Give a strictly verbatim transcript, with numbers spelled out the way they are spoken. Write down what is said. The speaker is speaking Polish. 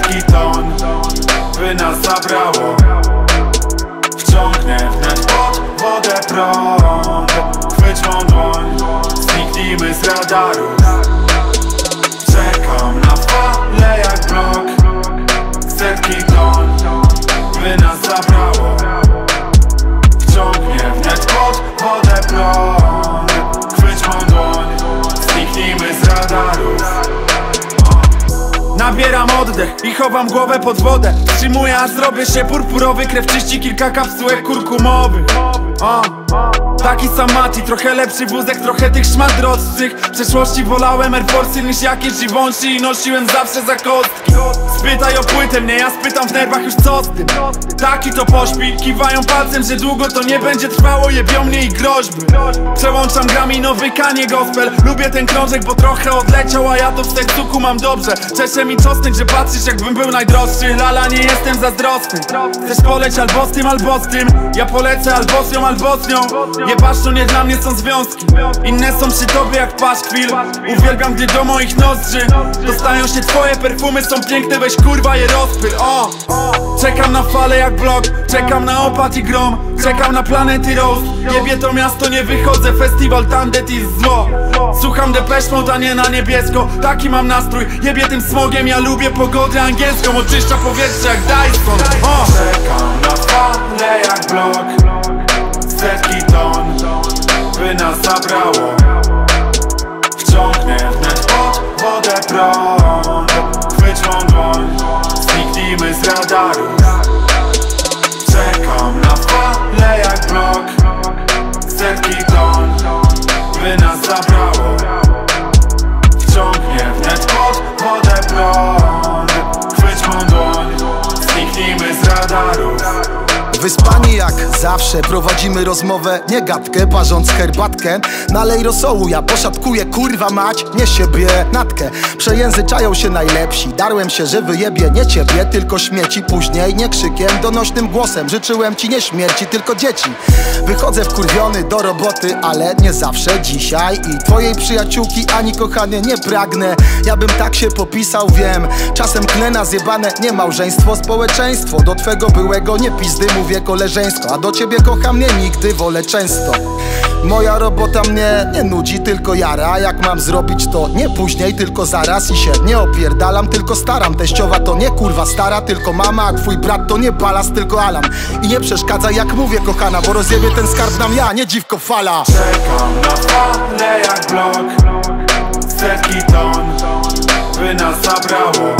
setki ton, by nas zabrało. Wciągnę wnet pod wodę prąd. Chwyć mą dłoń, zniknijmy z radaru. Czekam na fale jak blok. Setki ton, by nas zabrało. Wciągnie wnet pod wodę prąd. Chwyć mą dłoń, zniknijmy z radaru. Nabieram oddech i chowam głowę pod wodę. Wstrzymuję, aż zrobię się purpurowy. Krew czyści kilka kapsułek kurkumowych. O, taki sam Mati, trochę lepszy wózek, trochę tych szmat droższych. W przeszłości wolałem Air Force'y niż jakieś Givenchy i nosiłem zawsze za kostki. Spytaj o płytę mnie, ja spytam w nerwach już co z tym. Taki to pośpi, kiwają palcem, że długo to nie będzie trwało. Jebią mnie i groźby. Przełączam grami nowy Kanye gospel. Lubię ten krążek, bo trochę odleciał, a ja to w serduchu mam dobrze. Czeszę mi czosnek, że patrzysz jakbym był najdroższy. Lala, nie jestem zazdrosny. Chcesz poleć albo z tym, albo z tym. Ja polecę albo z nią, albo z nią. Jebaszczu, nie dla mnie są związki. Inne są przy tobie jak paszkwil. Uwielbiam, gdy do moich nozdrzy dostają się twoje perfumy, są piękne, weź kurwa je rozpyl. O, czekam na fale jak blok. Czekam na opad i grom. Czekam na planety Rose. Jebie to miasto, nie wychodzę. Festiwal Tandet i zło. Słucham Depeche Mode, a nie na niebiesko. Taki mam nastrój, jebie tym smogiem. Ja lubię pogodę angielską. Oczyszcza powietrze jak Dyson. O, czekam na fale jak blok. Setki ton, by nas zabrało. Wciągnę wnet pod wodę prąd. Chwyć mą dłoń, zniknijmy z radaru. Czekam na fale jak blok. Setki ton, by nas zabrało. Wciągnie wnet pod wodę prąd. Chwyć mą dłoń, zniknijmy z radaru. Wyspani jak zawsze, prowadzimy rozmowę, nie gadkę, parząc herbatkę. Nalej rosołu, ja poszatkuję, kurwa mać, nie siebie natkę. Przejęzyczają się najlepsi, darłem się, że wyjebie nie ciebie, tylko śmieci. Później nie krzykiem, donośnym głosem, życzyłem ci nie śmierci, tylko dzieci. Wychodzę wkurwiony do roboty, ale nie zawsze dzisiaj. I twojej przyjaciółki ani kochanie nie pragnę. Ja bym tak się popisał, wiem. Czasem klę na zjebane, nie małżeństwo, społeczeństwo. Do twego byłego nie pizdy, mówię koleżeńsko, a do ciebie kocham mnie nigdy, wolę często. Moja robota mnie nie nudzi, tylko jara. Jak mam zrobić to nie później, tylko zaraz. I się nie opierdalam, tylko staram. Teściowa to nie kurwa stara, tylko mama. A twój brat to nie balast, tylko Alan. I nie przeszkadza jak mówię kochana, bo rozjebie ten skarb nam ja, nie dziwko fala. Czekam na fale jak blok. Setki ton, by nas zabrało.